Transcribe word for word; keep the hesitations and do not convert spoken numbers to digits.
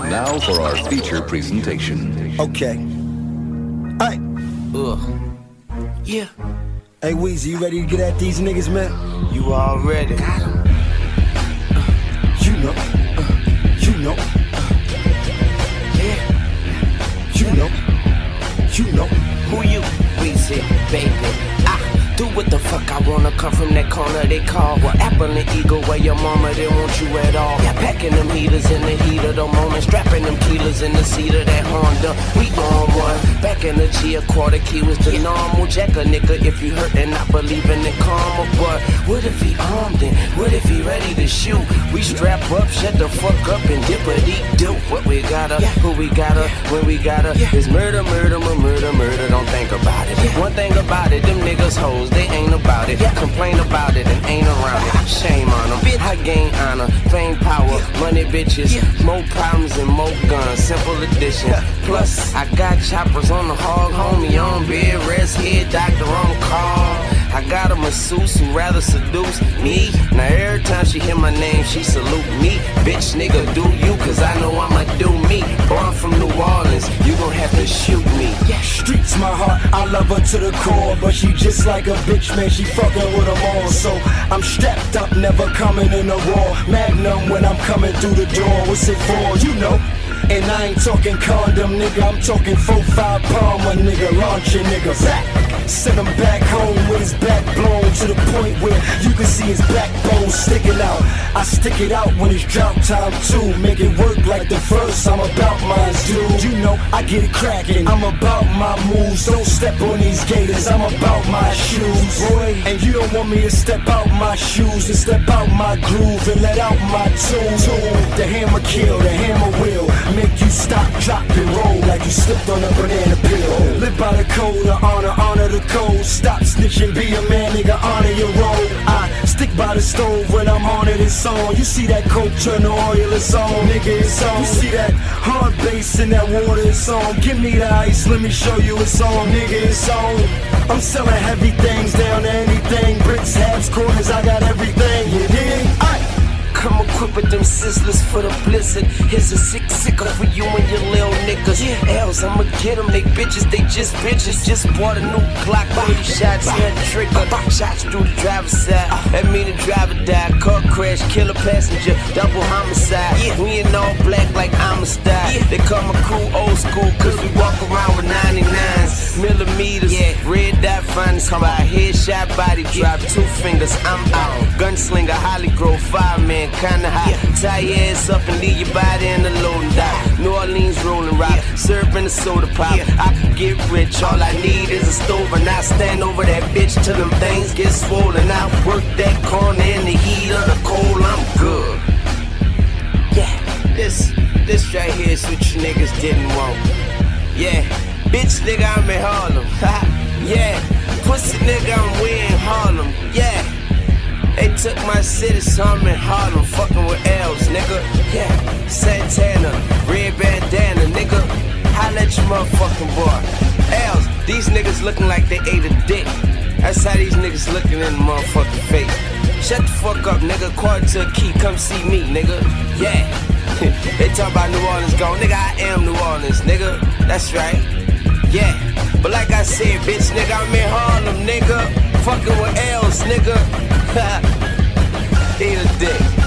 Now for our feature presentation. Okay. Hey. Ugh. Yeah. Hey, Weezy, you ready to get at these niggas, man? You already. Got 'em. Uh, you know. Uh, you know. Uh, yeah. You know. You know. Who you? Weezy, baby. I do what the fuck I wanna. Come from that corner they call well, Apple and Eagle, where your mama didn't want you at all. Yeah, packing them heaters in the heat of the moment, strapping them kilos in the seat of that Honda. We on one. Back in the G, a quarter key was the normal. Jack a nigga if you hurt and not believing in karma. But what if he armed and what if he ready to shoot? We strap up, shut the fuck up and dip a deep do. What we gotta, who we gotta, when we gotta is murder, murder, murder, murder. Don't think about it. One thing about it, them niggas hoes, they ain't about it. Complain about it and ain't around it. Shame on them. I gain honor, fame, power, money, bitches, more problems and more guns. Simple addition. Plus, I got choppers on the hog, homie on bed rest, head doctor on call. I got a masseuse who rather seduce me. Now every time she hear my name, she salute me. Bitch, nigga, do you, cause I know I'ma do me. Born from New Orleans, you gon' have to shoot me. Yeah, streets my heart, I love her to the core. But she just like a bitch, man, she fucking with them all. So I'm strapped up, never coming in a war. Magnum when I'm coming through the door. What's it for, you know? And I ain't talking condom, nigga, I'm talking four, five palm, my nigga, launch your nigga back. Send him back home with his back blown to the point where you can see his backbone sticking out. I stick it out when it's drought time too. Make it work like the first, I'm about mine, dude. You know, I get it cracking, I'm about my moves. Don't step on these gators, I'm about my shoes, boy. And you don't want me to step out my shoes and step out my groove and let out my tune. The hammer kill, the hammer will make you stop, drop, and roll like you slipped on a banana peel. Live by the code of honor, honor the code. Stop snitching, be a man, nigga, honor your role. I stick by the stove when I'm on it, it's on. You see that coke turn to oil, it's on, nigga, it's on. You see that hard bass in that water, it's on. Give me the ice, let me show you it's on, nigga, it's on. I'm selling heavy things down to anything. Bricks, halves, quarters, I got everything, you dig? I come equipped with them sizzlers for the blizzard. Here's a sick sicker for you and your little niggas. Yeah. L's, I'ma get them, they bitches, they just bitches. Just bought a new Glock, thirty shots in a trigger. Shots through the driver's side, that mean the driver died. Car crash, kill a passenger, double homicide. Yeah. We in all black like Amistad. Yeah. They call my crew old school, cause we walk around with ninety-nines. Millimeters, yeah. Red dot finest spot. Headshot body drop, two fingers, I'm out. Gunslinger, Holly Grove, fireman, kinda hot. Yeah. Tie your ass up and leave your body in the loading dock. New Orleans rolling rock, yeah. Serving a soda pop. Yeah. I can get rich, all I need is a stove. And I stand over that bitch till them things get swollen. I work that corner in the heat of the cold, I'm good. Yeah, this, this right here is what you niggas didn't want. Yeah, bitch nigga, I'm in Harlem. Yeah, pussy nigga, I'm way in Harlem. Yeah. They took my city, so I'm in Harlem, fucking with L's, nigga. Yeah, Santana, red bandana, nigga. Holla at your motherfucking boy. L's, these niggas looking like they ate a dick. That's how these niggas looking in the motherfucking face. Shut the fuck up, nigga. Quarter to a key, come see me, nigga. Yeah. They talk about New Orleans gone, nigga. I am New Orleans, nigga. That's right. Yeah. But like I said, bitch, nigga, I'm in Harlem, nigga. Fucking with L's, nigga. Eat a dick.